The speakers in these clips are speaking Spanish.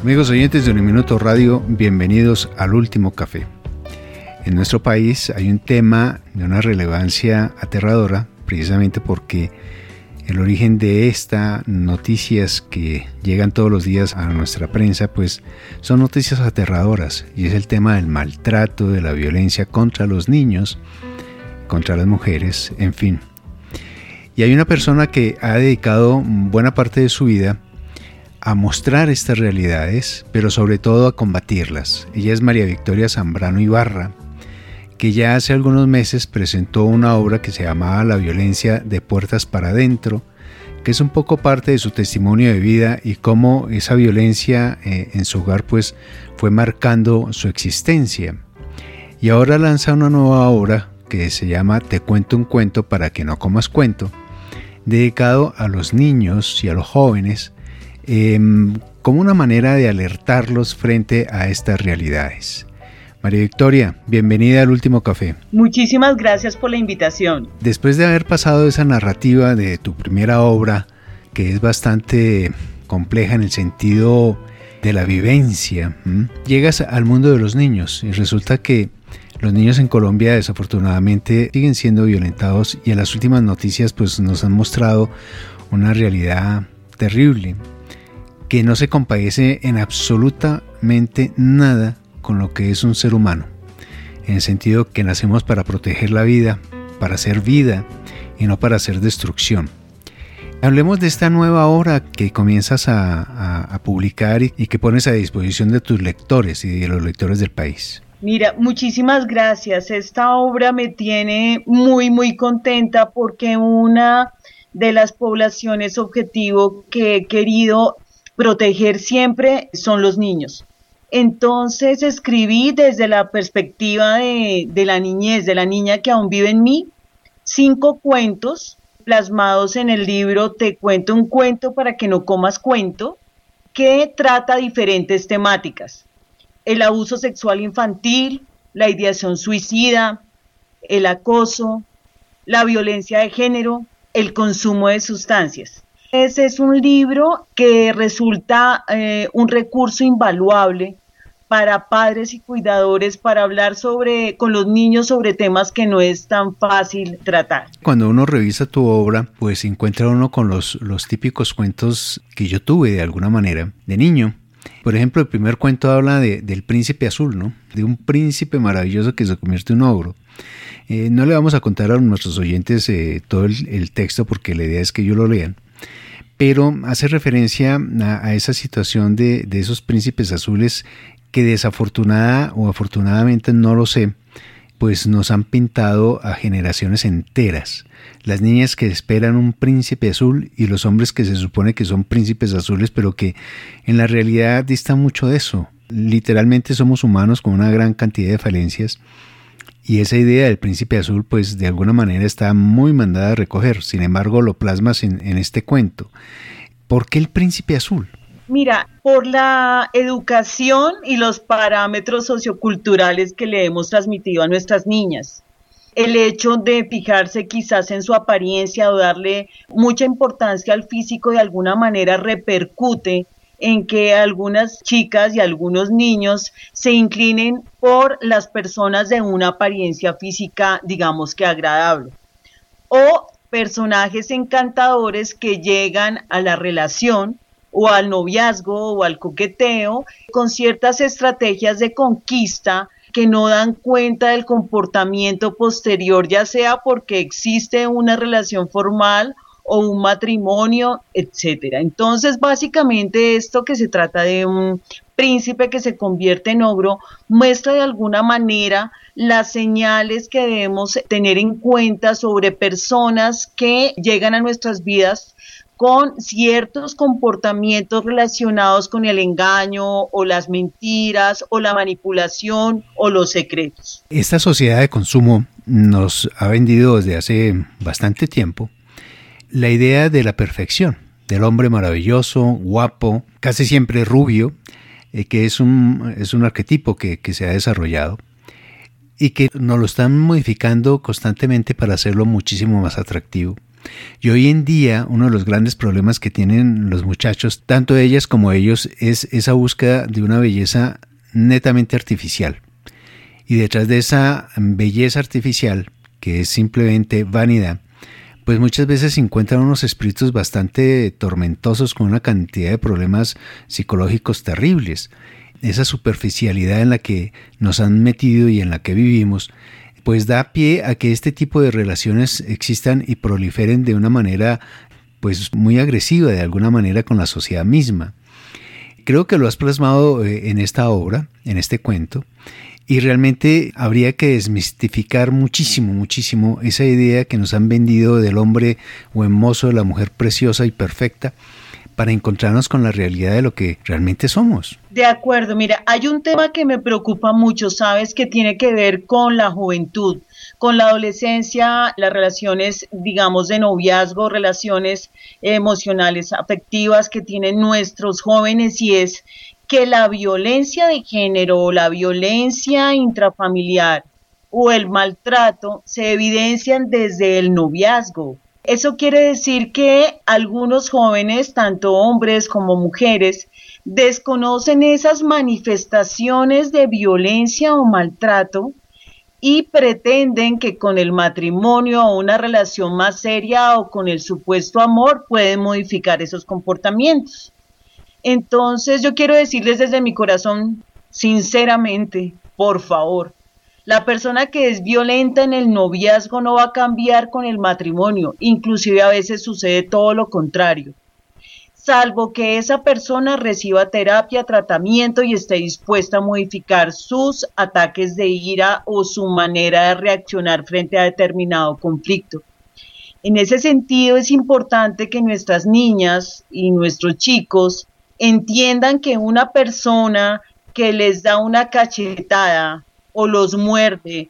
Amigos oyentes de Uniminuto Radio, bienvenidos al Último Café. En nuestro país hay un tema de una relevancia aterradora, precisamente porque el origen de estas noticias que llegan todos los días a nuestra prensa, pues son noticias aterradoras, y es el tema del maltrato, de la violencia contra los niños, contra las mujeres, en fin. Y hay una persona que ha dedicado buena parte de su vida a mostrar estas realidades, pero sobre todo a combatirlas. Ella es María Victoria Zambrano Ibarra, que ya hace algunos meses presentó una obra que se llamaba La violencia de puertas para adentro, que es un poco parte de su testimonio de vida y cómo esa violencia en su hogar pues fue marcando su existencia. Y ahora lanza una nueva obra que se llama Te cuento un cuento para que no comas cuento, dedicado a los niños y a los jóvenes, como una manera de alertarlos frente a estas realidades. María Victoria, bienvenida al Último Café. Muchísimas gracias por la invitación. Después de haber pasado esa narrativa de tu primera obra, que es bastante compleja en el sentido de la vivencia, llegas al mundo de los niños y resulta que los niños en Colombia desafortunadamente siguen siendo violentados, y en las últimas noticias pues nos han mostrado una realidad terrible que no se compadece en absolutamente nada con lo que es un ser humano, en el sentido que nacemos para proteger la vida, para hacer vida y no para hacer destrucción. Hablemos de esta nueva obra que comienzas a publicar y que pones a disposición de tus lectores y de los lectores del país. Mira, muchísimas gracias. Esta obra me tiene muy contenta porque una de las poblaciones objetivo que he querido proteger siempre son los niños. Entonces escribí desde la perspectiva de la niñez, de la niña que aún vive en mí, 5 cuentos plasmados en el libro Te cuento un cuento para que no comas cuento, que trata diferentes temáticas: el abuso sexual infantil, la ideación suicida, el acoso, la violencia de género, el consumo de sustancias. Ese es un libro que resulta un recurso invaluable para padres y cuidadores para hablar con los niños sobre temas que no es tan fácil tratar. Cuando uno revisa tu obra, pues encuentra uno con los típicos cuentos que yo tuve de alguna manera de niño. Por ejemplo, el primer cuento habla del príncipe azul, ¿no? De un príncipe maravilloso que se convierte en un ogro. No le vamos a contar a nuestros oyentes todo el texto porque la idea es que ellos lo lean, pero hace referencia a esa situación de esos príncipes azules que desafortunada o afortunadamente, no lo sé, pues nos han pintado a generaciones enteras. Las niñas que esperan un príncipe azul y los hombres que se supone que son príncipes azules, pero que en la realidad distan mucho de eso. Literalmente somos humanos con una gran cantidad de falencias, y esa idea del príncipe azul pues de alguna manera está muy mandada a recoger. Sin embargo, lo plasmas en este cuento. ¿Por qué el príncipe azul? Mira, por la educación y los parámetros socioculturales que le hemos transmitido a nuestras niñas. El hecho de fijarse quizás en su apariencia o darle mucha importancia al físico de alguna manera repercute en que algunas chicas y algunos niños se inclinen por las personas de una apariencia física, digamos que agradable, o personajes encantadores que llegan a la relación o al noviazgo o al coqueteo con ciertas estrategias de conquista que no dan cuenta del comportamiento posterior, ya sea porque existe una relación formal o un matrimonio, etcétera. Entonces, básicamente esto que se trata de un príncipe que se convierte en ogro muestra de alguna manera las señales que debemos tener en cuenta sobre personas que llegan a nuestras vidas con ciertos comportamientos relacionados con el engaño o las mentiras o la manipulación o los secretos. Esta sociedad de consumo nos ha vendido desde hace bastante tiempo la idea de la perfección, del hombre maravilloso, guapo, casi siempre rubio, que es un arquetipo que se ha desarrollado y que nos lo están modificando constantemente para hacerlo muchísimo más atractivo. Y hoy en día uno de los grandes problemas que tienen los muchachos, tanto ellas como ellos, es esa búsqueda de una belleza netamente artificial. Y detrás de esa belleza artificial, que es simplemente vanidad, pues muchas veces se encuentran unos espíritus bastante tormentosos con una cantidad de problemas psicológicos terribles. Esa superficialidad en la que nos han metido y en la que vivimos, pues da pie a que este tipo de relaciones existan y proliferen de una manera pues muy agresiva de alguna manera con la sociedad misma. Creo que lo has plasmado en esta obra, en este cuento, y realmente habría que desmistificar muchísimo esa idea que nos han vendido del hombre buen mozo, de la mujer preciosa y perfecta, para encontrarnos con la realidad de lo que realmente somos. De acuerdo, mira, hay un tema que me preocupa mucho, ¿sabes? Que tiene que ver con la juventud, con la adolescencia, las relaciones, digamos, de noviazgo, relaciones emocionales, afectivas que tienen nuestros jóvenes, y es que la violencia de género, la violencia intrafamiliar o el maltrato se evidencian desde el noviazgo. Eso quiere decir que algunos jóvenes, tanto hombres como mujeres, desconocen esas manifestaciones de violencia o maltrato y pretenden que con el matrimonio o una relación más seria o con el supuesto amor pueden modificar esos comportamientos. Entonces yo quiero decirles desde mi corazón, sinceramente, por favor, la persona que es violenta en el noviazgo no va a cambiar con el matrimonio, inclusive a veces sucede todo lo contrario, salvo que esa persona reciba terapia, tratamiento y esté dispuesta a modificar sus ataques de ira o su manera de reaccionar frente a determinado conflicto. En ese sentido es importante que nuestras niñas y nuestros chicos entiendan que una persona que les da una cachetada o los muerde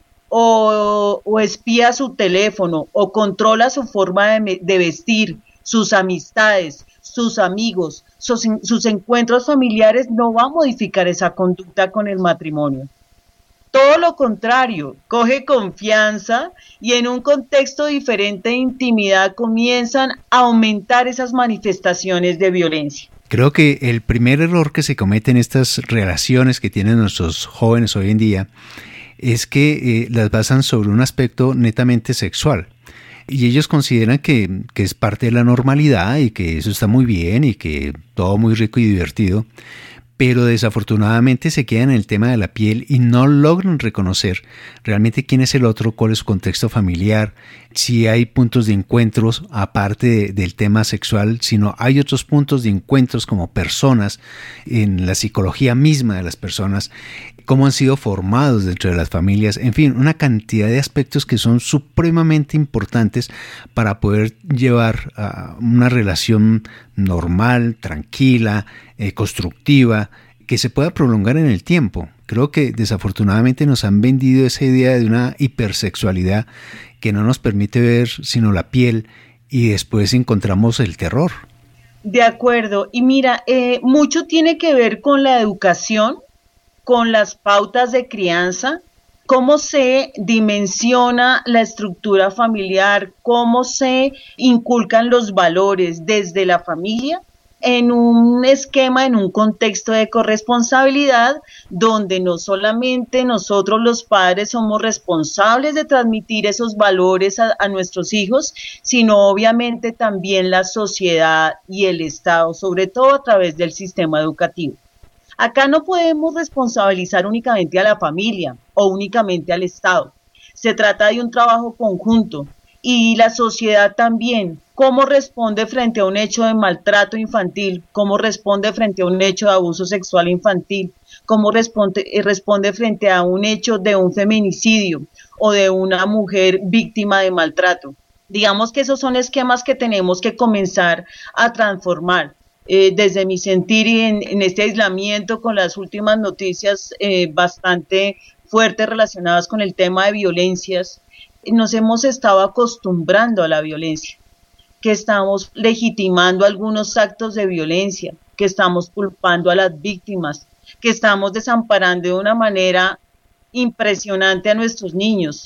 o espía su teléfono o controla su forma de vestir, sus amistades, sus amigos, sus encuentros familiares, no va a modificar esa conducta con el matrimonio. Todo lo contrario, coge confianza y en un contexto diferente de intimidad comienzan a aumentar esas manifestaciones de violencia. Creo que el primer error que se comete en estas relaciones que tienen nuestros jóvenes hoy en día es que las basan sobre un aspecto netamente sexual. Y ellos consideran que es parte de la normalidad y que eso está muy bien y que todo muy rico y divertido. Pero desafortunadamente se quedan en el tema de la piel y no logran reconocer realmente quién es el otro, cuál es su contexto familiar, si hay puntos de encuentros aparte del tema sexual, sino hay otros puntos de encuentros como personas, en la psicología misma de las personas, cómo han sido formados dentro de las familias, en fin, una cantidad de aspectos que son supremamente importantes para poder llevar una relación normal, tranquila, constructiva, que se pueda prolongar en el tiempo. Creo que desafortunadamente nos han vendido esa idea de una hipersexualidad que no nos permite ver sino la piel y después encontramos el terror. De acuerdo, y mira, mucho tiene que ver con la educación, con las pautas de crianza, cómo se dimensiona la estructura familiar, cómo se inculcan los valores desde la familia en un esquema, en un contexto de corresponsabilidad, donde no solamente nosotros los padres somos responsables de transmitir esos valores a nuestros hijos, sino obviamente también la sociedad y el Estado, sobre todo a través del sistema educativo. Acá no podemos responsabilizar únicamente a la familia o únicamente al Estado. Se trata de un trabajo conjunto y la sociedad también. ¿Cómo responde frente a un hecho de maltrato infantil? ¿Cómo responde frente a un hecho de abuso sexual infantil? ¿Cómo responde frente a un hecho de un feminicidio o de una mujer víctima de maltrato? Digamos que esos son esquemas que tenemos que comenzar a transformar. Desde mi sentir y en este aislamiento con las últimas noticias bastante fuertes relacionadas con el tema de violencias, nos hemos estado acostumbrando a la violencia, que estamos legitimando algunos actos de violencia, que estamos culpando a las víctimas, que estamos desamparando de una manera impresionante a nuestros niños.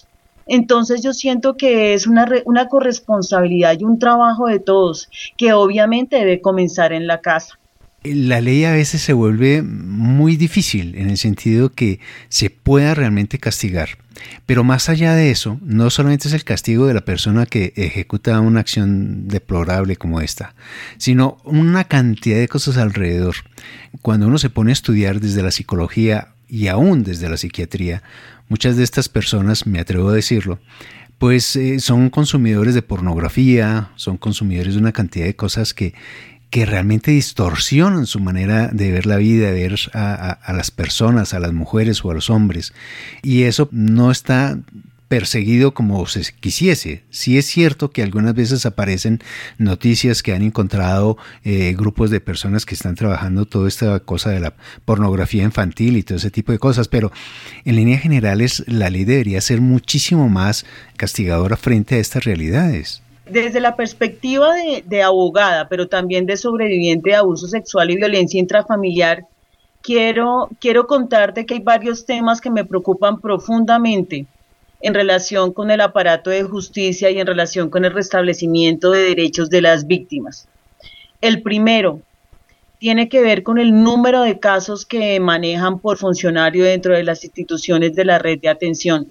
Entonces yo siento que es una corresponsabilidad y un trabajo de todos, que obviamente debe comenzar en la casa. La ley a veces se vuelve muy difícil en el sentido que se pueda realmente castigar. Pero más allá de eso, no solamente es el castigo de la persona que ejecuta una acción deplorable como esta, sino una cantidad de cosas alrededor. Cuando uno se pone a estudiar desde la psicología y aún desde la psiquiatría, muchas de estas personas, me atrevo a decirlo, pues son consumidores de pornografía, son consumidores de una cantidad de cosas que realmente distorsionan su manera de ver la vida, de ver a las personas, a las mujeres o a los hombres. Y eso no está perseguido como se quisiese. Sí es cierto que algunas veces aparecen noticias que han encontrado grupos de personas que están trabajando toda esta cosa de la pornografía infantil y todo ese tipo de cosas, pero en líneas generales la ley debería ser muchísimo más castigadora frente a estas realidades. Desde la perspectiva de abogada, pero también de sobreviviente de abuso sexual y violencia intrafamiliar, quiero contarte que hay varios temas que me preocupan profundamente en relación con el aparato de justicia y en relación con el restablecimiento de derechos de las víctimas. El primero tiene que ver con el número de casos que manejan por funcionario dentro de las instituciones de la red de atención.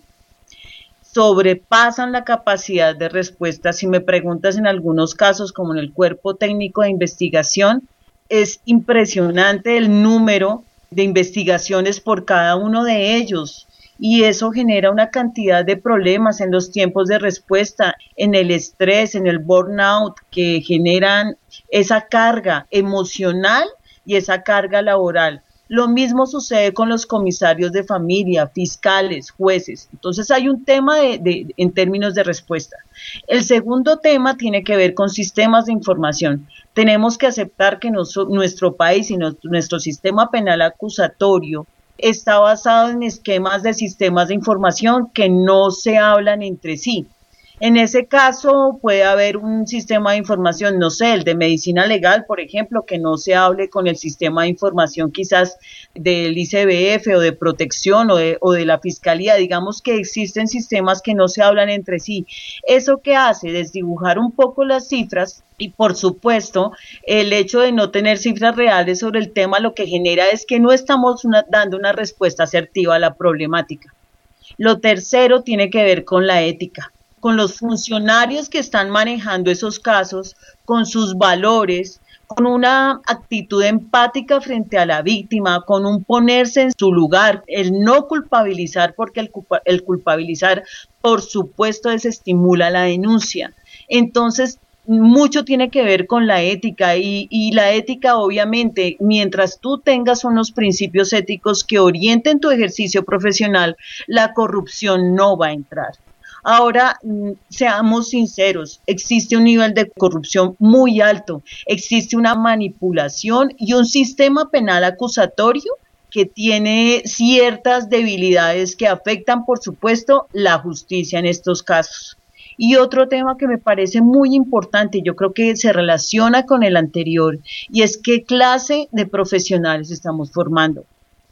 Sobrepasan la capacidad de respuesta. Si me preguntas, en algunos casos, como en el cuerpo técnico de investigación, es impresionante el número de investigaciones por cada uno de ellos, y eso genera una cantidad de problemas en los tiempos de respuesta, en el estrés, en el burnout, que generan esa carga emocional y esa carga laboral. Lo mismo sucede con los comisarios de familia, fiscales, jueces. Entonces hay un tema en términos de respuesta. El segundo tema tiene que ver con sistemas de información. Tenemos que aceptar que nuestro país y nuestro sistema penal acusatorio está basado en esquemas de sistemas de información que no se hablan entre sí. En ese caso puede haber un sistema de información, no sé, el de medicina legal, por ejemplo, que no se hable con el sistema de información quizás del ICBF o de protección o de la fiscalía. Digamos que existen sistemas que no se hablan entre sí. ¿Eso qué hace? Desdibujar un poco las cifras, y por supuesto el hecho de no tener cifras reales sobre el tema lo que genera es que no estamos dando una respuesta asertiva a la problemática. Lo tercero tiene que ver con la ética, con los funcionarios que están manejando esos casos, con sus valores, con una actitud empática frente a la víctima, con un ponerse en su lugar, el no culpabilizar, porque el culpabilizar, por supuesto, desestimula la denuncia. Entonces, mucho tiene que ver con la ética y la ética, obviamente, mientras tú tengas unos principios éticos que orienten tu ejercicio profesional, la corrupción no va a entrar. Ahora, seamos sinceros, existe un nivel de corrupción muy alto, existe una manipulación y un sistema penal acusatorio que tiene ciertas debilidades que afectan, por supuesto, la justicia en estos casos. Y otro tema que me parece muy importante, yo creo que se relaciona con el anterior, y es qué clase de profesionales estamos formando.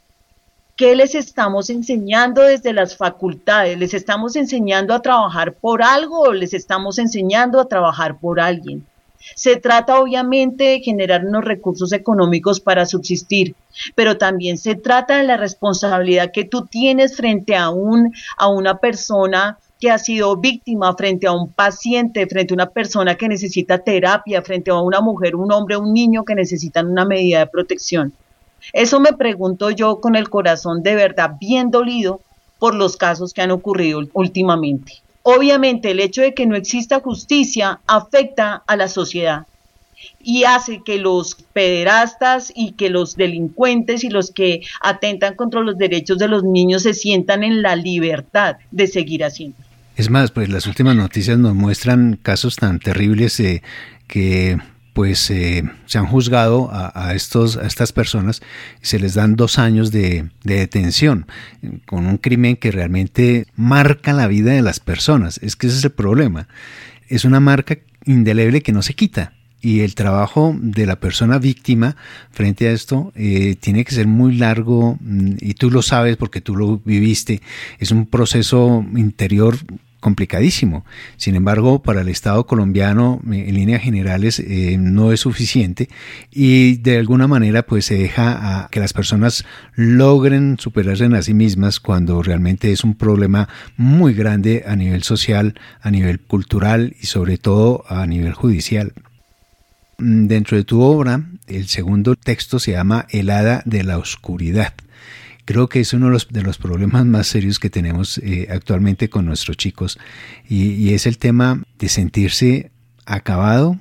¿Qué les estamos enseñando desde las facultades? ¿Les estamos enseñando a trabajar por algo o les estamos enseñando a trabajar por alguien? Se trata obviamente de generar unos recursos económicos para subsistir, pero también se trata de la responsabilidad que tú tienes frente a una persona que ha sido víctima, frente a un paciente, frente a una persona que necesita terapia, frente a una mujer, un hombre, un niño que necesitan una medida de protección. Eso me pregunto yo con el corazón de verdad bien dolido por los casos que han ocurrido últimamente. Obviamente el hecho de que no exista justicia afecta a la sociedad y hace que los pederastas y que los delincuentes y los que atentan contra los derechos de los niños se sientan en la libertad de seguir haciendo. Es más, pues las últimas noticias nos muestran casos tan terribles que pues se han juzgado a estas personas y se les dan 2 años de detención con un crimen que realmente marca la vida de las personas. Es que ese es el problema. Es una marca indeleble que no se quita. Y el trabajo de la persona víctima frente a esto tiene que ser muy largo, y tú lo sabes porque tú lo viviste. Es un proceso interior complicadísimo. Sin embargo, para el Estado colombiano, en líneas generales, no es suficiente y de alguna manera pues se deja a que las personas logren superarse a sí mismas cuando realmente es un problema muy grande a nivel social, a nivel cultural y sobre todo a nivel judicial. Dentro de tu obra, el segundo texto se llama El hada de la oscuridad. Creo que es uno de los problemas más serios que tenemos actualmente con nuestros chicos y es el tema de sentirse acabado,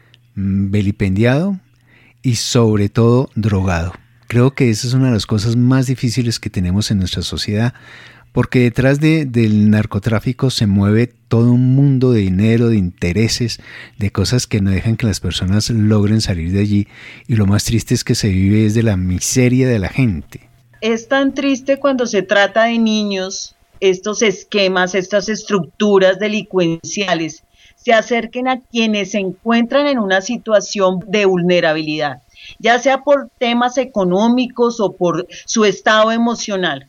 vilipendiado y sobre todo drogado. Creo que esa es una de las cosas más difíciles que tenemos en nuestra sociedad porque detrás del narcotráfico se mueve todo un mundo de dinero, de intereses, de cosas que no dejan que las personas logren salir de allí y lo más triste es que se vive desde la miseria de la gente. Es tan triste cuando se trata de niños, estos esquemas, estas estructuras delincuenciales se acerquen a quienes se encuentran en una situación de vulnerabilidad, ya sea por temas económicos o por su estado emocional.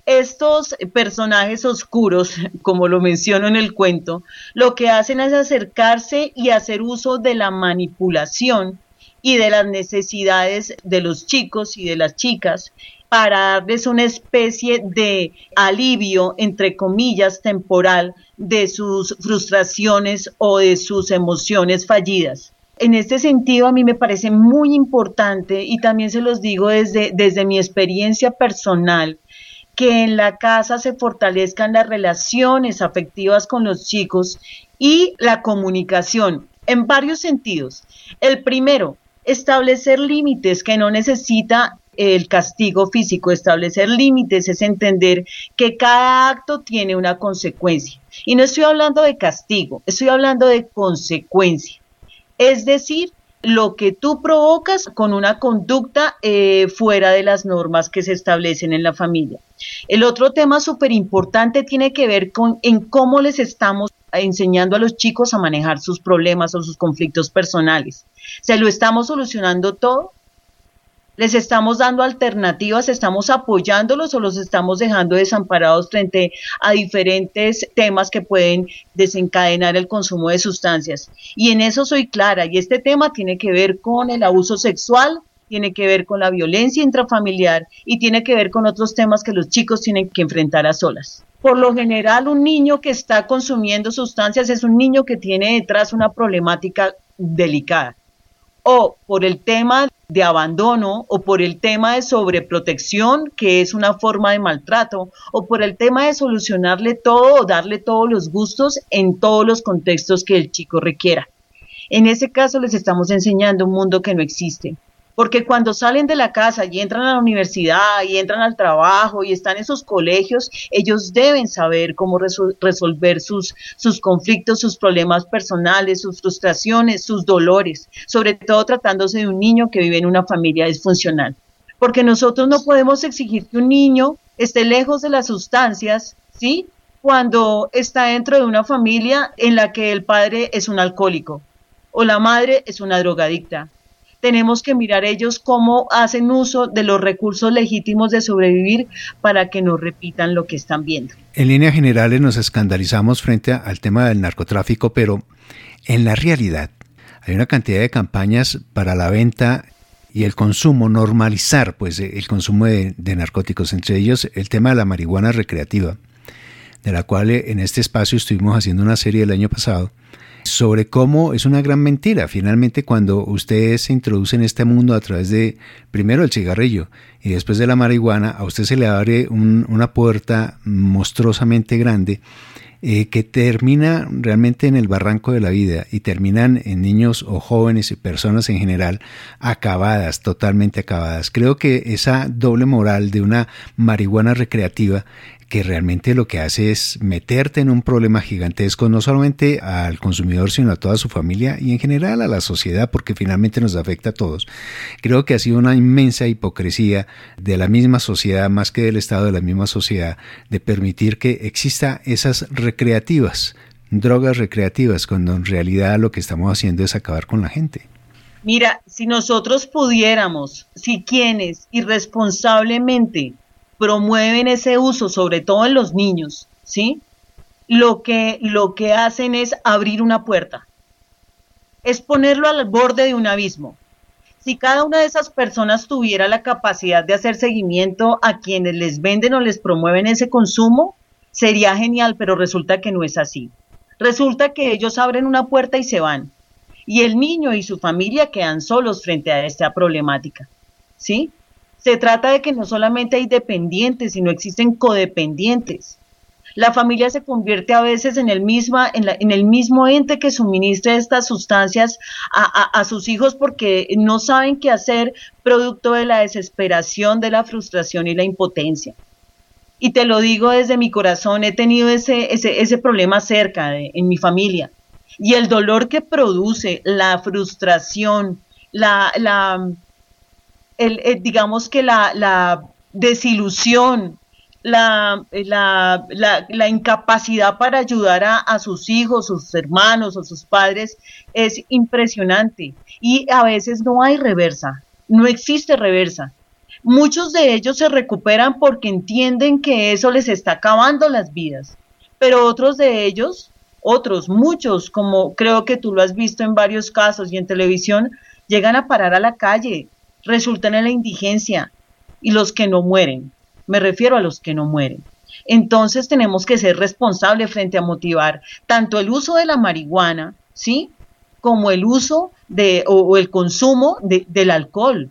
Estos personajes oscuros, como lo menciono en el cuento, lo que hacen es acercarse y hacer uso de la manipulación y de las necesidades de los chicos y de las chicas para darles una especie de alivio, entre comillas, temporal de sus frustraciones o de sus emociones fallidas. En este sentido, a mí me parece muy importante, y también se los digo desde mi experiencia personal, que en la casa se fortalezcan las relaciones afectivas con los chicos y la comunicación en varios sentidos. El primero, establecer límites, que no necesita el castigo físico. Establecer límites es entender que cada acto tiene una consecuencia. Y no estoy hablando de castigo, estoy hablando de consecuencia. Es decir, lo que tú provocas con una conducta fuera de las normas que se establecen en la familia. El otro tema súper importante tiene que ver en cómo les estamos enseñando a los chicos a manejar sus problemas o sus conflictos personales. ¿Se lo estamos solucionando todo? ¿Les estamos dando alternativas? ¿Estamos apoyándolos o los estamos dejando desamparados frente a diferentes temas que pueden desencadenar el consumo de sustancias? Y en eso soy clara, y este tema tiene que ver con el abuso sexual, tiene que ver con la violencia intrafamiliar y tiene que ver con otros temas que los chicos tienen que enfrentar a solas. Por lo general, un niño que está consumiendo sustancias es un niño que tiene detrás una problemática delicada, o por el tema de abandono, o por el tema de sobreprotección, que es una forma de maltrato, o por el tema de solucionarle todo o darle todos los gustos en todos los contextos que el chico requiera. En ese caso les estamos enseñando un mundo que no existe. Porque cuando salen de la casa y entran a la universidad y entran al trabajo y están en esos colegios, ellos deben saber cómo resolver sus conflictos, sus problemas personales, sus frustraciones, sus dolores, sobre todo tratándose de un niño que vive en una familia disfuncional. Porque nosotros no podemos exigir que un niño esté lejos de las sustancias, ¿sí?, cuando está dentro de una familia en la que el padre es un alcohólico o la madre es una drogadicta. Tenemos que mirar ellos cómo hacen uso de los recursos legítimos de sobrevivir para que no repitan lo que están viendo. En líneas generales nos escandalizamos frente al tema del narcotráfico, pero en la realidad hay una cantidad de campañas para la venta y el consumo, normalizar pues el consumo de narcóticos, entre ellos el tema de la marihuana recreativa, de la cual en este espacio estuvimos haciendo una serie el año pasado, sobre cómo es una gran mentira. Finalmente, cuando usted se introduce en este mundo a través de, primero el cigarrillo y después de la marihuana, a usted se le abre una puerta monstruosamente grande que termina realmente en el barranco de la vida y terminan en niños o jóvenes y personas en general acabadas, totalmente acabadas. Creo que esa doble moral de una marihuana recreativa que realmente lo que hace es meterte en un problema gigantesco, no solamente al consumidor, sino a toda su familia y en general a la sociedad, porque finalmente nos afecta a todos. Creo que ha sido una inmensa hipocresía de la misma sociedad, más que del Estado, de la misma sociedad, de permitir que exista esas recreativas, drogas recreativas, cuando en realidad lo que estamos haciendo es acabar con la gente. Mira, si nosotros pudiéramos, si quienes irresponsablemente promueven ese uso, sobre todo en los niños, ¿sí?, lo que hacen es abrir una puerta, es ponerlo al borde de un abismo. Si cada una de esas personas tuviera la capacidad de hacer seguimiento a quienes les venden o les promueven ese consumo, sería genial, pero resulta que no es así. Resulta que ellos abren una puerta y se van, y el niño y su familia quedan solos frente a esta problemática, ¿sí? Se trata de que no solamente hay dependientes, sino existen codependientes. La familia se convierte a veces en el mismo ente que suministra estas sustancias a sus hijos porque no saben qué hacer producto de la desesperación, de la frustración y la impotencia. Y te lo digo desde mi corazón, he tenido ese problema en mi familia. Y el dolor que produce, la frustración, digamos que la desilusión, la incapacidad para ayudar a sus hijos, sus hermanos o sus padres es impresionante. Y a veces no hay reversa, no existe reversa. Muchos de ellos se recuperan porque entienden que eso les está acabando las vidas, pero otros de ellos, muchos, como creo que tú lo has visto en varios casos y en televisión, llegan a parar a la calle, resultan en la indigencia, y los que no mueren, me refiero a los que no mueren. Entonces tenemos que ser responsables frente a motivar tanto el uso de la marihuana, ¿sí?, como el uso o el consumo del alcohol.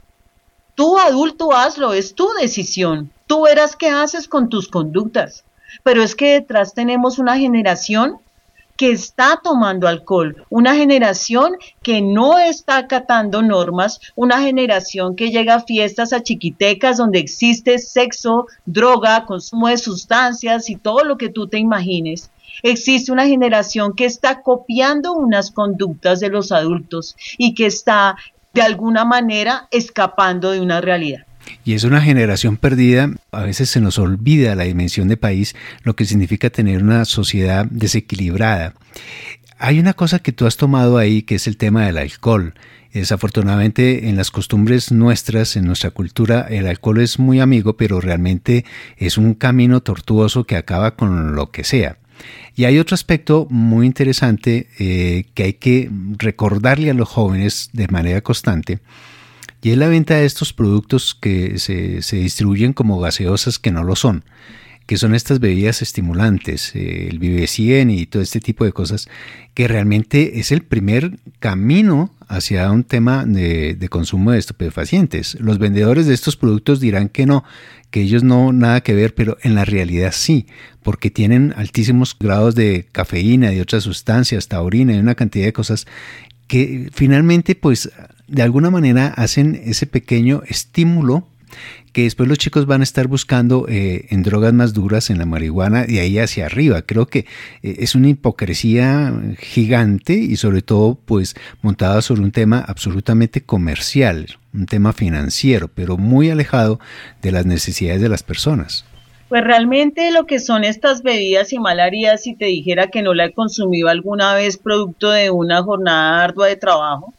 Tú, adulto, hazlo, es tu decisión. Tú verás qué haces con tus conductas. Pero es que detrás tenemos una generación que está tomando alcohol, una generación que no está acatando normas, una generación que llega a fiestas a chiquitecas donde existe sexo, droga, consumo de sustancias y todo lo que tú te imagines. Existe una generación que está copiando unas conductas de los adultos y que está de alguna manera escapando de una realidad. Y es una generación perdida. A veces se nos olvida la dimensión de país, lo que significa tener una sociedad desequilibrada. Hay una cosa que tú has tomado ahí, que es el tema del alcohol. Desafortunadamente, en las costumbres nuestras, en nuestra cultura, el alcohol es muy amigo, pero realmente es un camino tortuoso que acaba con lo que sea. Y hay otro aspecto muy interesante que hay que recordarle a los jóvenes de manera constante, y es la venta de estos productos que se distribuyen como gaseosas que no lo son, que son estas bebidas estimulantes, el Vive 100 y todo este tipo de cosas, que realmente es el primer camino hacia un tema de consumo de estupefacientes. Los vendedores de estos productos dirán que no, que ellos no nada que ver, pero en la realidad sí, porque tienen altísimos grados de cafeína, de otras sustancias, taurina y una cantidad de cosas que finalmente pues de alguna manera hacen ese pequeño estímulo que después los chicos van a estar buscando en drogas más duras, en la marihuana, y ahí hacia arriba. Creo que es una hipocresía gigante y sobre todo pues montada sobre un tema absolutamente comercial, un tema financiero, pero muy alejado de las necesidades de las personas. Pues realmente lo que son estas bebidas, y mal haría si te dijera que no la he consumido alguna vez producto de una jornada ardua de trabajo.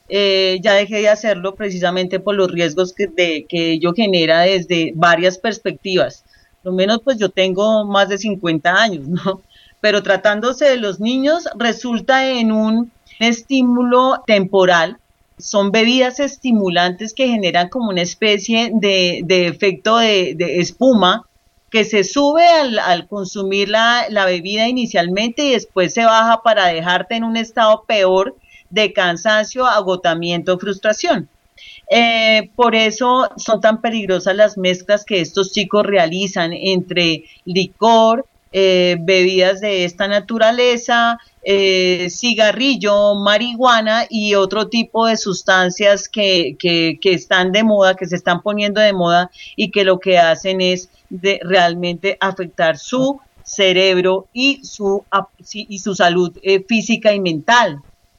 Ya dejé de hacerlo precisamente por los riesgos que ello genera desde varias perspectivas. Lo menos pues yo tengo más de 50 años, ¿no? Pero tratándose de los niños resulta en un estímulo temporal. Son bebidas estimulantes que generan como una especie de efecto de espuma que se sube al consumir la bebida inicialmente y después se baja para dejarte en un estado peor de cansancio, agotamiento, frustración. Por eso son tan peligrosas las mezclas que estos chicos realizan entre licor, bebidas de esta naturaleza, cigarrillo, marihuana y otro tipo de sustancias que están de moda, que se están poniendo de moda y que lo que hacen es realmente afectar su cerebro y su salud física y mental.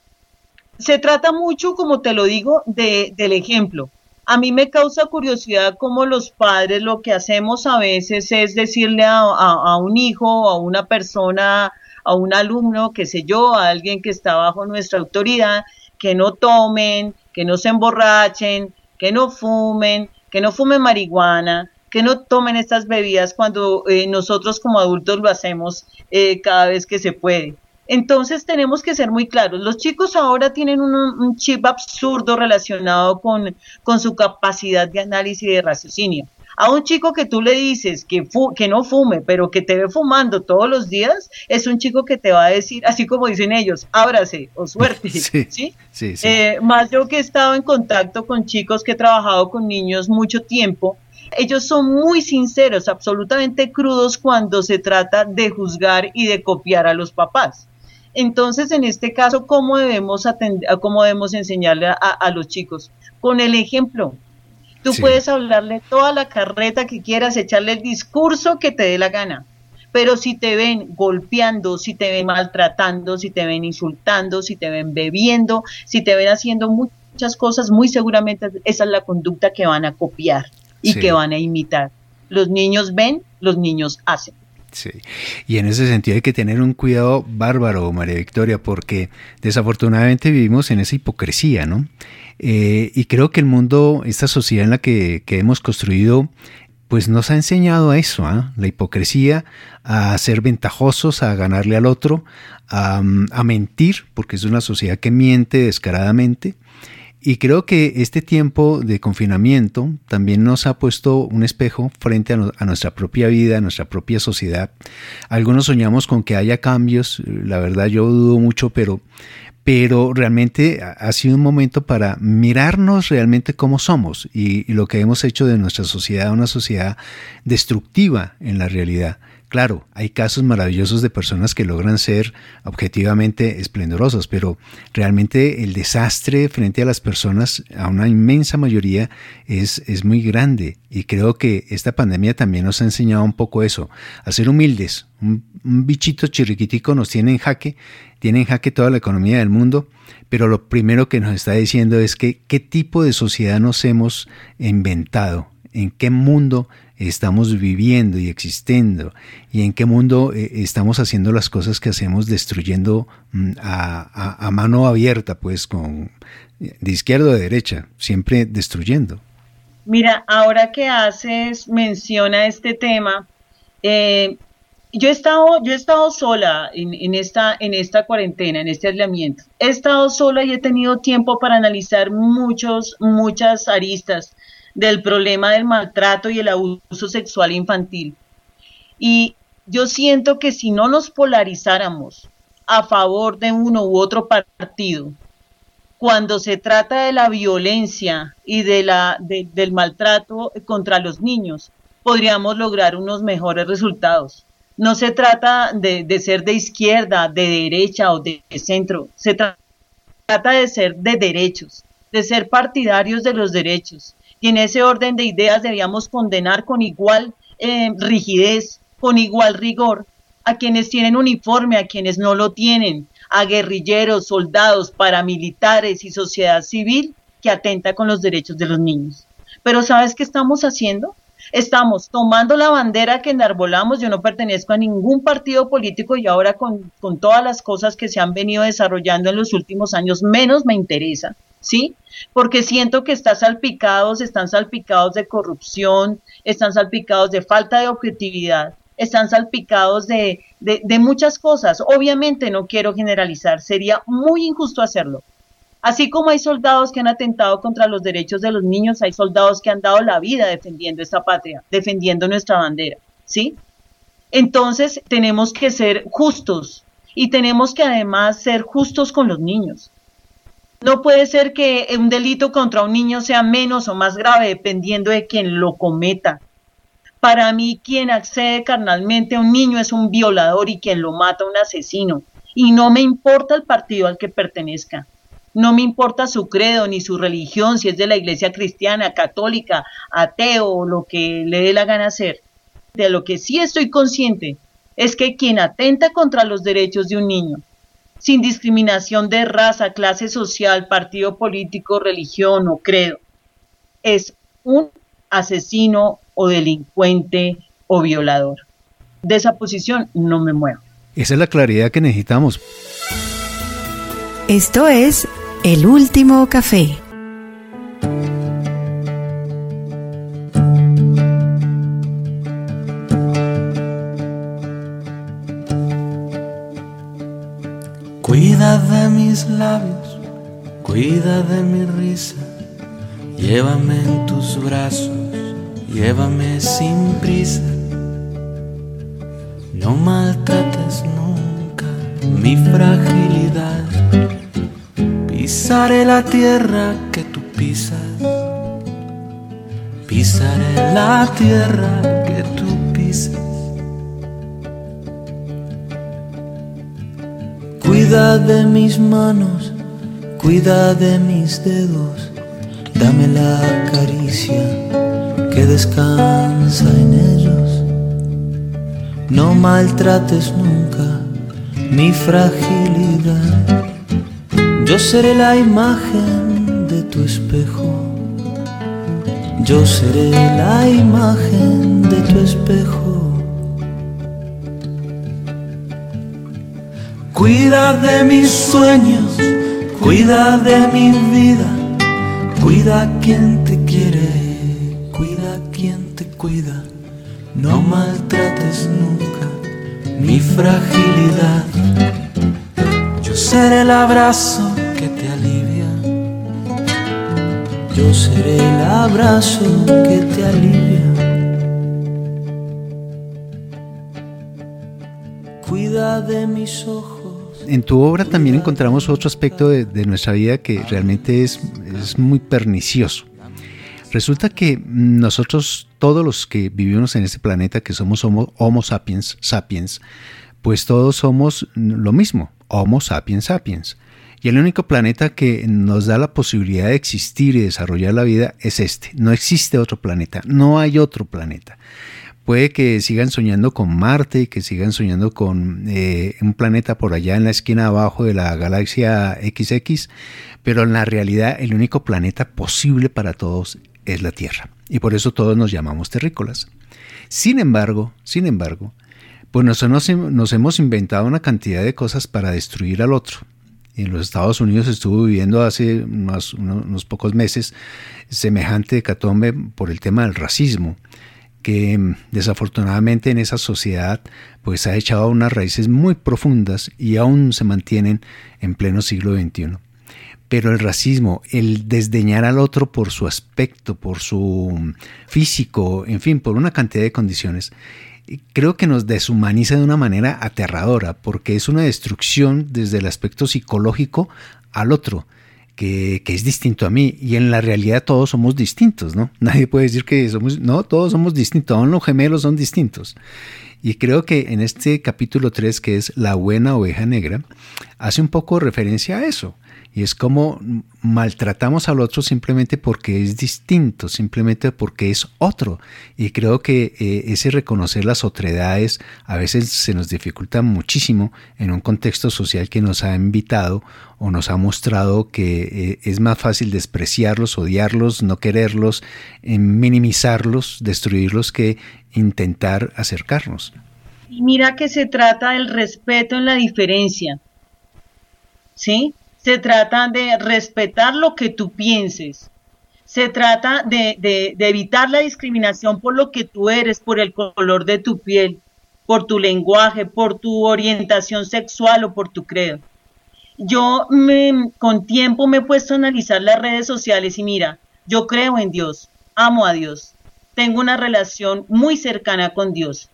Se trata mucho, como te lo digo, del ejemplo. A mí me causa curiosidad cómo los padres lo que hacemos a veces es decirle a un hijo, a una persona, a un alumno, qué sé yo, a alguien que está bajo nuestra autoridad, que no tomen, que no se emborrachen, que no fumen marihuana, que no tomen estas bebidas cuando nosotros como adultos lo hacemos cada vez que se puede. Entonces tenemos que ser muy claros. Los chicos ahora tienen un chip absurdo relacionado con su capacidad de análisis y de raciocinio. A un chico que tú le dices que no fume, pero que te ve fumando todos los días, es un chico que te va a decir, así como dicen ellos, ábrase o suerte. ¿Sí? Sí. Más yo que he estado en contacto con chicos, que he trabajado con niños mucho tiempo, ellos son muy sinceros, absolutamente crudos cuando se trata de juzgar y de copiar a los papás. Entonces, en este caso, ¿cómo debemos enseñarle a los chicos? Con el ejemplo. Tú puedes hablarle toda la carreta que quieras, echarle el discurso que te dé la gana, pero si te ven golpeando, si te ven maltratando, si te ven insultando, si te ven bebiendo, si te ven haciendo muchas cosas, muy seguramente esa es la conducta que van a copiar y que van a imitar. Los niños ven, los niños hacen. Sí, y en ese sentido hay que tener un cuidado bárbaro, María Victoria, porque desafortunadamente vivimos en esa hipocresía, ¿no? Y creo que el mundo, esta sociedad en la que hemos construido, pues nos ha enseñado a eso, la hipocresía, a ser ventajosos, a ganarle al otro, a mentir, porque es una sociedad que miente descaradamente. Y creo que este tiempo de confinamiento también nos ha puesto un espejo frente a nuestra propia vida, a nuestra propia sociedad. Algunos soñamos con que haya cambios, la verdad yo dudo mucho, pero realmente ha sido un momento para mirarnos realmente cómo somos y lo que hemos hecho de nuestra sociedad una sociedad destructiva en la realidad. Claro, hay casos maravillosos de personas que logran ser objetivamente esplendorosos, pero realmente el desastre frente a las personas, a una inmensa mayoría, es muy grande. Y creo que esta pandemia también nos ha enseñado un poco eso, a ser humildes. Un bichito chirriquitico nos tiene en jaque toda la economía del mundo, pero lo primero que nos está diciendo es que qué tipo de sociedad nos hemos inventado, en qué mundo estamos viviendo y existiendo y en qué mundo estamos haciendo las cosas que hacemos, destruyendo a mano abierta, pues de izquierda a derecha, siempre destruyendo. Mira, ahora que menciona este tema, yo he estado sola en esta cuarentena, en este aislamiento. He estado sola y he tenido tiempo para analizar muchas aristas del problema del maltrato y el abuso sexual infantil. Y yo siento que si no nos polarizáramos a favor de uno u otro partido, cuando se trata de la violencia y del maltrato contra los niños, podríamos lograr unos mejores resultados. No se trata de ser de izquierda, de derecha o de centro, se trata de ser de derechos, de ser partidarios de los derechos. Y en ese orden de ideas debíamos condenar con igual rigidez, con igual rigor, a quienes tienen uniforme, a quienes no lo tienen, a guerrilleros, soldados, paramilitares y sociedad civil que atenta con los derechos de los niños. Pero ¿sabes qué estamos haciendo? Estamos tomando la bandera que enarbolamos. Yo no pertenezco a ningún partido político y ahora con todas las cosas que se han venido desarrollando en los últimos años, menos me interesa. ¿Sí? Porque siento que están salpicados de corrupción, están salpicados de falta de objetividad, están salpicados de muchas cosas. Obviamente no quiero generalizar, sería muy injusto hacerlo. Así como hay soldados que han atentado contra los derechos de los niños, hay soldados que han dado la vida defendiendo esta patria, defendiendo nuestra bandera, ¿sí? Entonces tenemos que ser justos y tenemos que además ser justos con los niños. No puede ser que un delito contra un niño sea menos o más grave dependiendo de quien lo cometa. Para mí, quien accede carnalmente a un niño es un violador y quien lo mata un asesino. Y no me importa el partido al que pertenezca. No me importa su credo ni su religión, si es de la iglesia cristiana, católica, ateo o lo que le dé la gana hacer. De lo que sí estoy consciente es que quien atenta contra los derechos de un niño, sin discriminación de raza, clase social, partido político, religión o credo, es un asesino o delincuente o violador. De esa posición no me muevo. Esa es la claridad que necesitamos. Esto es El Último Café. mis labios, cuida de mi risa. Llévame en tus brazos, llévame sin prisa. No maltrates nunca mi fragilidad. Pisaré la tierra que tú pisas. Pisaré la tierra que tú pisas. Cuida de mis manos, cuida de mis dedos. Dame la caricia que descansa en ellos. No maltrates nunca mi fragilidad. Yo seré la imagen de tu espejo. Yo seré la imagen de tu espejo. Cuida de mis sueños, cuida de mi vida. Cuida a quien te quiere, cuida a quien te cuida. No maltrates nunca mi fragilidad. Yo seré el abrazo que te alivia. Yo seré el abrazo que te alivia. Cuida de mis ojos. En tu obra también encontramos otro aspecto de nuestra vida que realmente es muy pernicioso. Resulta que nosotros, todos los que vivimos en este planeta, que somos Homo sapiens, pues todos somos lo mismo, Homo sapiens sapiens. Y el único planeta que nos da la posibilidad de existir y desarrollar la vida es este. No existe otro planeta, no hay otro planeta. Puede que sigan soñando con Marte, que sigan soñando con un planeta por allá en la esquina abajo de la galaxia XX, pero en la realidad el único planeta posible para todos es la Tierra. Y por eso todos nos llamamos terrícolas. Sin embargo, pues nos hemos inventado una cantidad de cosas para destruir al otro. En los Estados Unidos estuvo viviendo hace unos pocos meses semejante hecatombe por el tema del racismo, que desafortunadamente en esa sociedad pues ha echado unas raíces muy profundas y aún se mantienen en pleno siglo XXI. Pero el racismo, el desdeñar al otro por su aspecto, por su físico, en fin, por una cantidad de condiciones, creo que nos deshumaniza de una manera aterradora, porque es una destrucción desde el aspecto psicológico al otro, que es distinto a mí, y en la realidad todos somos distintos, ¿no? Nadie puede decir que todos somos distintos, aún los gemelos son distintos. Y creo que en este capítulo 3, que es La buena oveja negra, hace un poco referencia a eso. Y es como maltratamos al otro simplemente porque es distinto, simplemente porque es otro. Y creo que ese reconocer las otredades a veces se nos dificulta muchísimo en un contexto social que nos ha invitado o nos ha mostrado que es más fácil despreciarlos, odiarlos, no quererlos, minimizarlos, destruirlos, que intentar acercarnos. Y mira que se trata del respeto en la diferencia, ¿sí? Se trata de respetar lo que tú pienses. Se trata de evitar la discriminación por lo que tú eres, por el color de tu piel, por tu lenguaje, por tu orientación sexual o por tu credo. Yo con tiempo me he puesto a analizar las redes sociales y mira, yo creo en Dios, amo a Dios, tengo una relación muy cercana con Dios.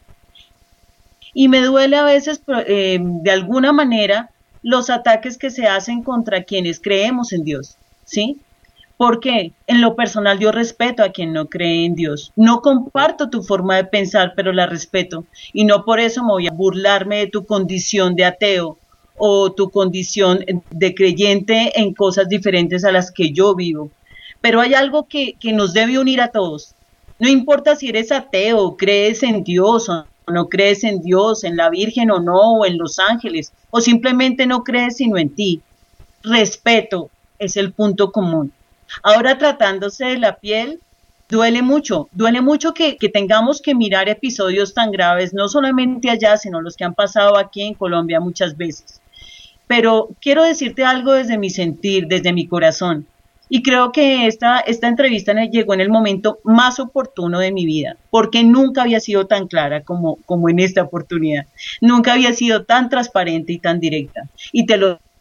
Y me duele a veces, de alguna manera, los ataques que se hacen contra quienes creemos en Dios, ¿sí? Porque en lo personal yo respeto a quien no cree en Dios. No comparto tu forma de pensar, pero la respeto. Y no por eso me voy a burlarme de tu condición de ateo o tu condición de creyente en cosas diferentes a las que yo vivo. Pero hay algo que nos debe unir a todos. No importa si eres ateo, crees en Dios o no crees en Dios, en la Virgen o no, o en los ángeles, o simplemente no crees sino en ti. Respeto es el punto común. Ahora, tratándose de la piel, duele mucho que tengamos que mirar episodios tan graves, no solamente allá, sino los que han pasado aquí en Colombia muchas veces. Pero quiero decirte algo desde mi sentir, desde mi corazón. Y creo que esta entrevista llegó en el momento más oportuno de mi vida, porque nunca había sido tan clara como en esta oportunidad. Nunca había sido tan transparente y tan directa. Y te lo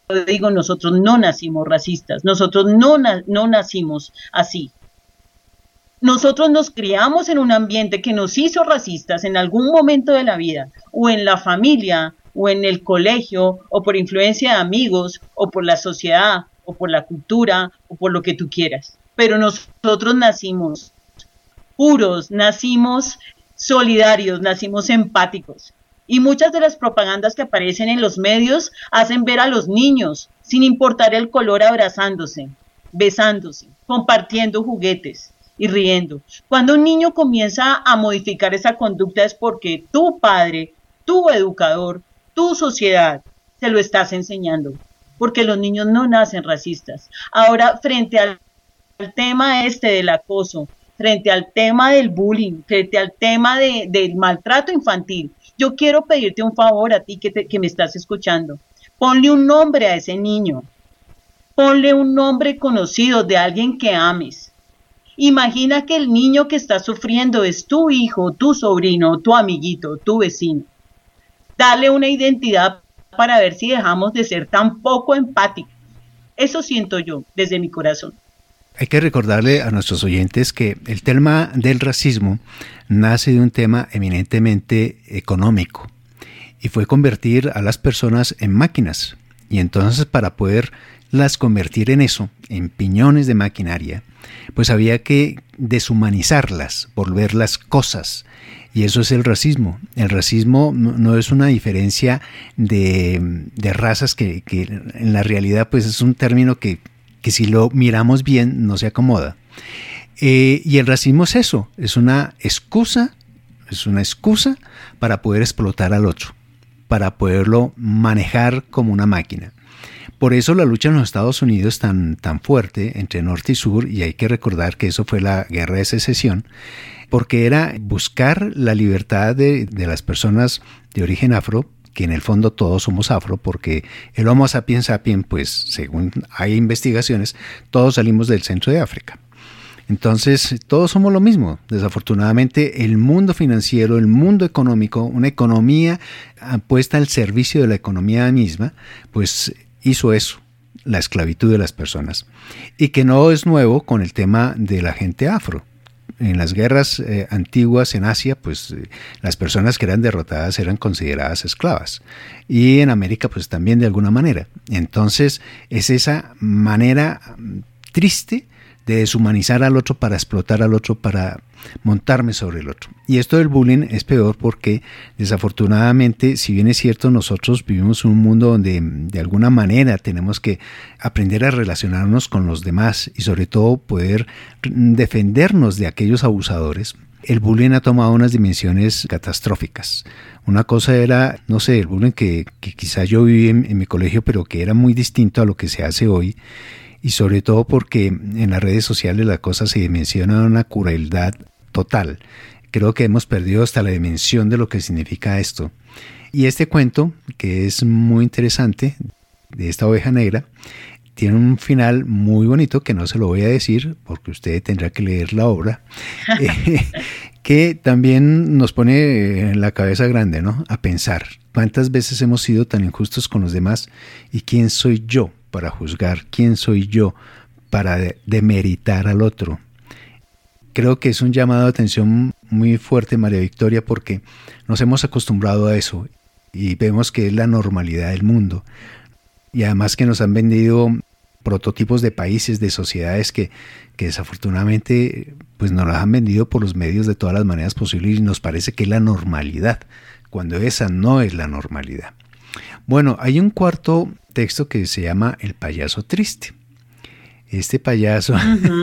digo, nosotros no nacimos racistas, nosotros no nacimos así. Nosotros nos criamos en un ambiente que nos hizo racistas en algún momento de la vida, o en la familia, o en el colegio, o por influencia de amigos, o por la sociedad, o por la cultura, o por lo que tú quieras. Pero nosotros nacimos puros, nacimos solidarios, nacimos empáticos. Y muchas de las propagandas que aparecen en los medios hacen ver a los niños, sin importar el color, abrazándose, besándose, compartiendo juguetes y riendo. Cuando un niño comienza a modificar esa conducta es porque tu padre, tu educador, tu sociedad se lo estás enseñando, porque los niños no nacen racistas. Ahora, frente al tema del acoso, frente al tema del bullying, frente al tema del maltrato infantil, yo quiero pedirte un favor a ti que me estás escuchando. Ponle un nombre a ese niño, ponle un nombre conocido de alguien que ames. Imagina que el niño que está sufriendo es tu hijo, tu sobrino, tu amiguito, tu vecino. Dale una identidad para ver si dejamos de ser tan poco empáticos. Eso siento yo desde mi corazón. Hay que recordarle a nuestros oyentes que el tema del racismo nace de un tema eminentemente económico y fue convertir a las personas en máquinas. Y entonces, para poderlas convertir en eso, en piñones de maquinaria, pues había que deshumanizarlas, volverlas cosas. Y eso es el racismo. El racismo no es una diferencia de razas que en la realidad pues es un término que si lo miramos bien no se acomoda. Y el racismo es eso, es una excusa para poder explotar al otro, para poderlo manejar como una máquina. Por eso la lucha en los Estados Unidos tan fuerte entre norte y sur, y hay que recordar que eso fue la guerra de secesión, porque era buscar la libertad de las personas de origen afro, que en el fondo todos somos afro, porque el Homo sapiens sapiens, pues según hay investigaciones, todos salimos del centro de África. Entonces, todos somos lo mismo. Desafortunadamente, el mundo financiero, el mundo económico, una economía puesta al servicio de la economía misma, pues hizo eso, la esclavitud de las personas. Y que no es nuevo con el tema de la gente afro. En las guerras antiguas en Asia, pues las personas que eran derrotadas eran consideradas esclavas. Y en América, pues también de alguna manera. Entonces, es esa manera triste de deshumanizar al otro para explotar al otro, para montarme sobre el otro. Y esto del bullying es peor porque desafortunadamente, si bien es cierto, nosotros vivimos en un mundo donde de alguna manera tenemos que aprender a relacionarnos con los demás y sobre todo poder defendernos de aquellos abusadores. El bullying ha tomado unas dimensiones catastróficas. Una cosa era, no sé, el bullying que quizá yo viví en mi colegio, pero que era muy distinto a lo que se hace hoy. Y sobre todo porque en las redes sociales la cosa se dimensiona de una crueldad total. Creo que hemos perdido hasta la dimensión de lo que significa esto. Y este cuento, que es muy interesante, de esta oveja negra, tiene un final muy bonito, que no se lo voy a decir, porque usted tendrá que leer la obra, que también nos pone en la cabeza grande, ¿no? A pensar, ¿cuántas veces hemos sido tan injustos con los demás? ¿Y quién soy yo para juzgar? ¿Quién soy yo para demeritar al otro? Creo que es un llamado de atención muy fuerte, María Victoria, porque nos hemos acostumbrado a eso y vemos que es la normalidad del mundo. Y además que nos han vendido prototipos de países, de sociedades que desafortunadamente pues nos las han vendido por los medios de todas las maneras posibles y nos parece que es la normalidad, cuando esa no es la normalidad. Bueno, hay un cuarto texto que se llama El payaso triste. Este payaso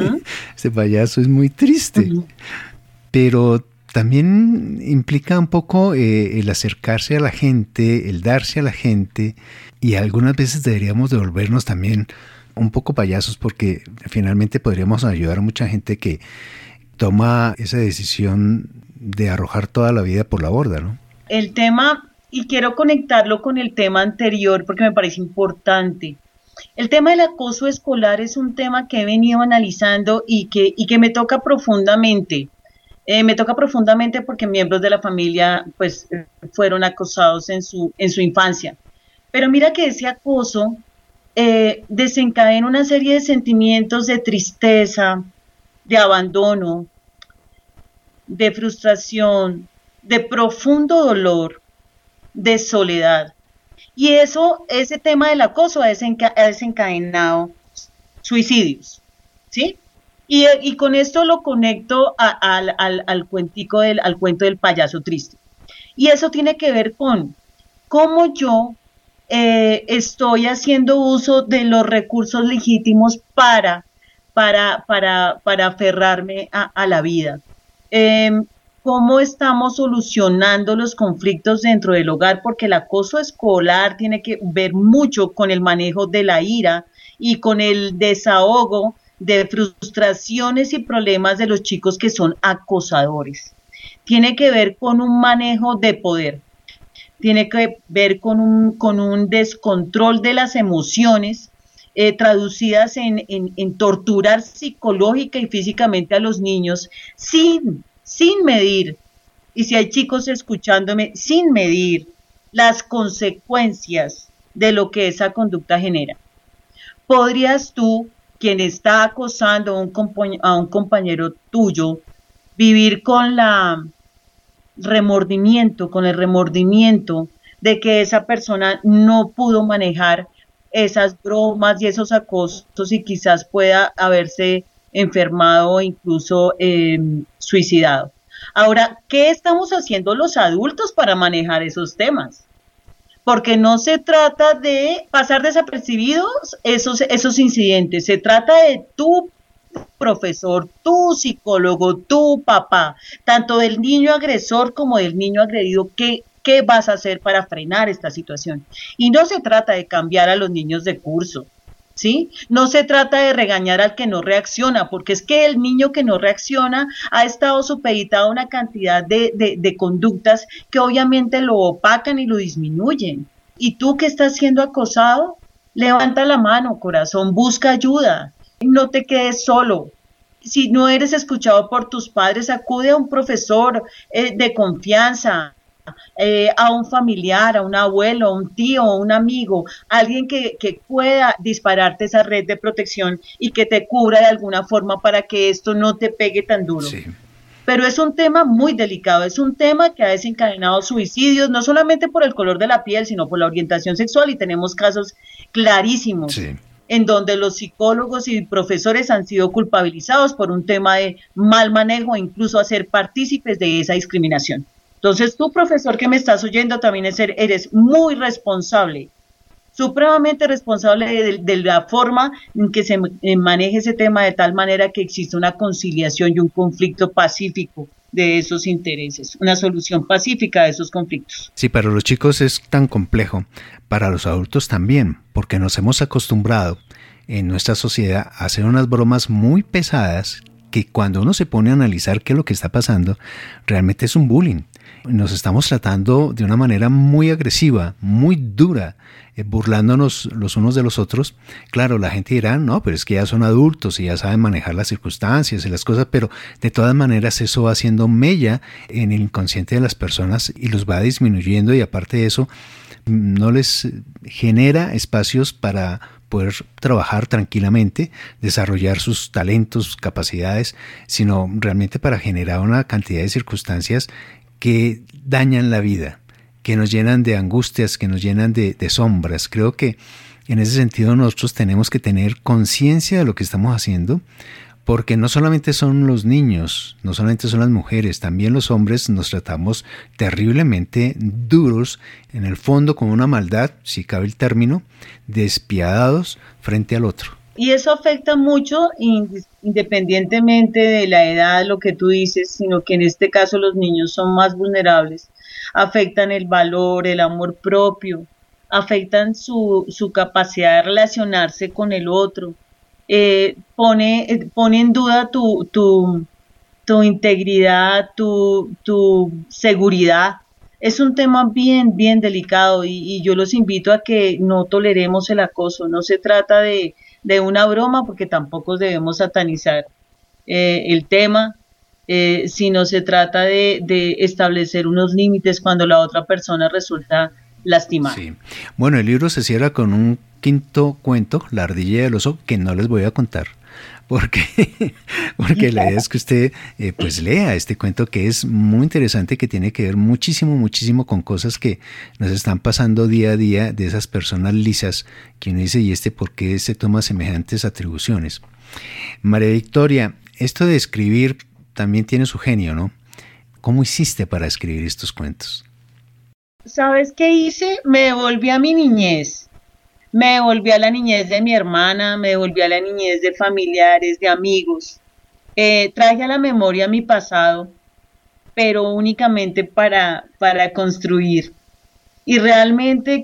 es muy triste, pero también implica un poco el acercarse a la gente, el darse a la gente, y algunas veces deberíamos de volvernos también un poco payasos, porque finalmente podríamos ayudar a mucha gente que toma esa decisión de arrojar toda la vida por la borda, ¿no? El tema, y quiero conectarlo con el tema anterior porque me parece importante. El tema del acoso escolar es un tema que he venido analizando y que me toca profundamente. Me toca profundamente porque miembros de la familia pues fueron acosados en su infancia. Pero mira que ese acoso desencadena una serie de sentimientos de tristeza, de abandono, de frustración, de profundo dolor, de soledad. Y ese tema del acoso ha desencadenado suicidios, ¿sí? Y con esto lo conecto al cuento del payaso triste. Y eso tiene que ver con cómo yo estoy haciendo uso de los recursos legítimos para aferrarme a la vida. Cómo estamos solucionando los conflictos dentro del hogar, porque el acoso escolar tiene que ver mucho con el manejo de la ira y con el desahogo de frustraciones y problemas de los chicos que son acosadores. Tiene que ver con un manejo de poder, tiene que ver con un descontrol de las emociones, traducidas en torturar psicológica y físicamente a los niños sin medir, y si hay chicos escuchándome, sin medir las consecuencias de lo que esa conducta genera. ¿Podrías tú, quien está acosando a un compañero tuyo, vivir con el remordimiento de que esa persona no pudo manejar esas bromas y esos acosos y quizás pueda haberse enfermado o incluso suicidado? Ahora, ¿qué estamos haciendo los adultos para manejar esos temas? Porque no se trata de pasar desapercibidos esos incidentes, se trata de tu profesor, tu psicólogo, tu papá, tanto del niño agresor como del niño agredido. ¿Qué vas a hacer para frenar esta situación? Y no se trata de cambiar a los niños de curso, ¿sí? No se trata de regañar al que no reacciona, porque es que el niño que no reacciona ha estado supeditado a una cantidad de conductas que obviamente lo opacan y lo disminuyen. Y tú que estás siendo acosado, levanta la mano, corazón, busca ayuda, no te quedes solo. Si no eres escuchado por tus padres, acude a un profesor de confianza, a un familiar, a un abuelo, a un tío, a un amigo, alguien que pueda dispararte esa red de protección y que te cubra de alguna forma para que esto no te pegue tan duro. Sí. Pero es un tema muy delicado, es un tema que ha desencadenado suicidios, no solamente por el color de la piel, sino por la orientación sexual, y tenemos casos clarísimos. Sí. En donde los psicólogos y profesores han sido culpabilizados por un tema de mal manejo e incluso a ser partícipes de esa discriminación. Entonces, tú, profesor, que me estás oyendo, también eres muy responsable, supremamente responsable de la forma en que se maneje ese tema de tal manera que exista una conciliación y un conflicto pacífico de esos intereses, una solución pacífica de esos conflictos. Sí, para los chicos es tan complejo, para los adultos también, porque nos hemos acostumbrado en nuestra sociedad a hacer unas bromas muy pesadas que cuando uno se pone a analizar qué es lo que está pasando, realmente es un bullying. Nos estamos tratando de una manera muy agresiva, muy dura, burlándonos los unos de los otros. Claro, la gente dirá, no, pero es que ya son adultos y ya saben manejar las circunstancias y las cosas, pero de todas maneras eso va haciendo mella en el inconsciente de las personas y los va disminuyendo, y aparte de eso, no les genera espacios para poder trabajar tranquilamente, desarrollar sus talentos, capacidades, sino realmente para generar una cantidad de circunstancias que dañan la vida, que nos llenan de angustias, que nos llenan de sombras. Creo que en ese sentido nosotros tenemos que tener conciencia de lo que estamos haciendo, porque no solamente son los niños, no solamente son las mujeres, también los hombres nos tratamos terriblemente duros, en el fondo con una maldad, si cabe el término, despiadados frente al otro. Y eso afecta mucho independientemente de la edad, lo que tú dices, sino que en este caso los niños son más vulnerables. Afectan el valor, el amor propio, afectan su capacidad de relacionarse con el otro. Pone en duda tu integridad, tu seguridad. Es un tema bien delicado y yo los invito a que no toleremos el acoso. No se trata de una broma, porque tampoco debemos satanizar el tema, sino se trata de establecer unos límites cuando la otra persona resulta lastimar. Sí. Bueno, el libro se cierra con un quinto cuento, La ardilla y el oso, que no les voy a contar. Porque la idea es que usted pues lea este cuento, que es muy interesante, que tiene que ver muchísimo con cosas que nos están pasando día a día, de esas personas lisas que uno dice, ¿y por qué se toma semejantes atribuciones? María Victoria, esto de escribir también tiene su genio, ¿no? ¿Cómo hiciste para escribir estos cuentos? ¿Sabes qué hice? Me devolví a mi niñez. Me devolví a la niñez de mi hermana, me devolví a la niñez de familiares, de amigos. Traje a la memoria mi pasado, pero únicamente para construir. Y realmente,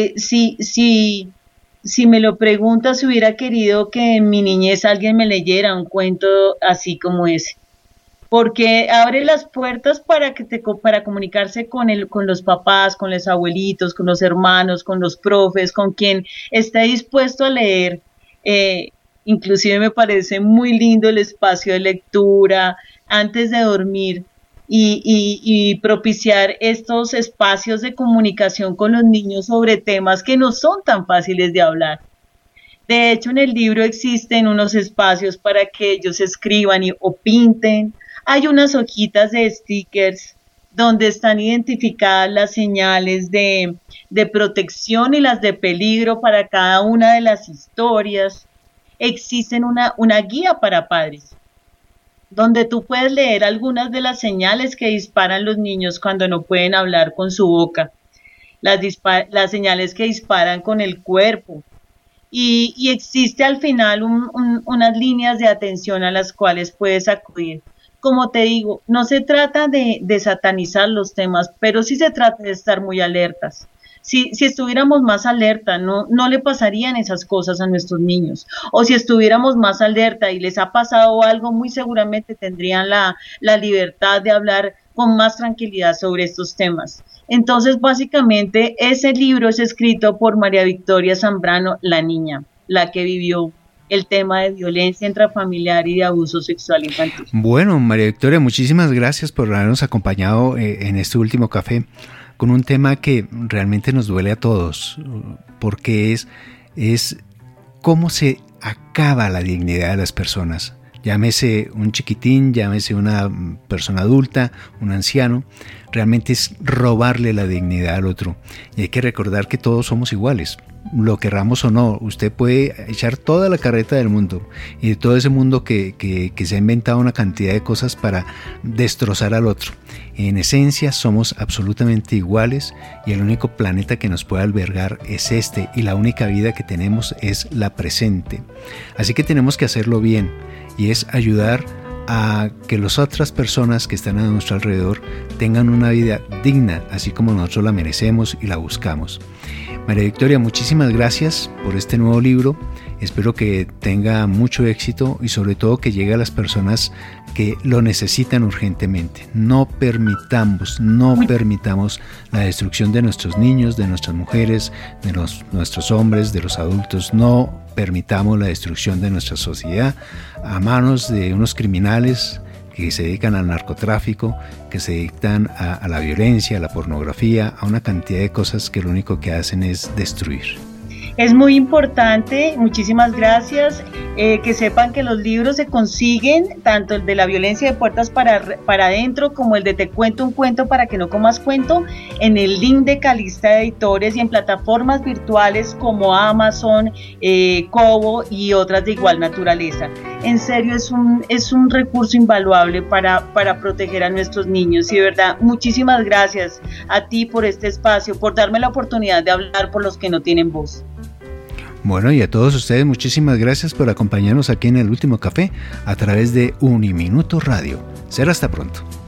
si me lo preguntas, hubiera querido que en mi niñez alguien me leyera un cuento así como ese. Porque abre las puertas para comunicarse con los papás, con los abuelitos, con los hermanos, con los profes, con quien esté dispuesto a leer. Inclusive me parece muy lindo el espacio de lectura antes de dormir y propiciar estos espacios de comunicación con los niños sobre temas que no son tan fáciles de hablar. De hecho, en el libro existen unos espacios para que ellos escriban o pinten. Hay unas hojitas de stickers donde están identificadas las señales de protección y las de peligro para cada una de las historias. Existen una guía para padres, donde tú puedes leer algunas de las señales que disparan los niños cuando no pueden hablar con su boca, las señales que disparan con el cuerpo. Y existe al final unas líneas de atención a las cuales puedes acudir. Como te digo, no se trata de satanizar los temas, pero sí se trata de estar muy alertas. Si estuviéramos más alerta, no le pasarían esas cosas a nuestros niños. O si estuviéramos más alerta y les ha pasado algo, muy seguramente tendrían la libertad de hablar con más tranquilidad sobre estos temas. Entonces, básicamente, ese libro es escrito por María Victoria Zambrano, la niña, la que vivió el tema de violencia intrafamiliar y de abuso sexual infantil. Bueno, María Victoria, muchísimas gracias por habernos acompañado en este último café con un tema que realmente nos duele a todos, porque es cómo se acaba la dignidad de las personas. Llámese un chiquitín, llámese una persona adulta, un anciano, realmente es robarle la dignidad al otro. Y hay que recordar que todos somos iguales, lo querramos o no. Usted puede echar toda la carreta del mundo y de todo ese mundo que se ha inventado una cantidad de cosas para destrozar al otro. En esencia somos absolutamente iguales y el único planeta que nos puede albergar es este, y la única vida que tenemos es la presente. Así que tenemos que hacerlo bien, y es ayudar a que las otras personas que están a nuestro alrededor tengan una vida digna, así como nosotros la merecemos y la buscamos. María Victoria, muchísimas gracias por este nuevo libro. Espero que tenga mucho éxito y sobre todo que llegue a las personas que lo necesitan urgentemente. No permitamos la destrucción de nuestros niños, de nuestras mujeres, de nuestros hombres, de los adultos. No permitamos la destrucción de nuestra sociedad a manos de unos criminales que se dedican al narcotráfico, que se dedican a la violencia, a la pornografía, a una cantidad de cosas que lo único que hacen es destruir. Es muy importante, muchísimas gracias, que sepan que los libros se consiguen, tanto el de la violencia de puertas para adentro como el de Te cuento un cuento para que no comas cuento, en el link de Calista Editores y en plataformas virtuales como Amazon, Kobo y otras de igual naturaleza. En serio, es un recurso invaluable para proteger a nuestros niños, y de verdad, muchísimas gracias a ti por este espacio, por darme la oportunidad de hablar por los que no tienen voz. Bueno, y a todos ustedes muchísimas gracias por acompañarnos aquí en El Último Café a través de Uniminuto Radio. Será hasta pronto.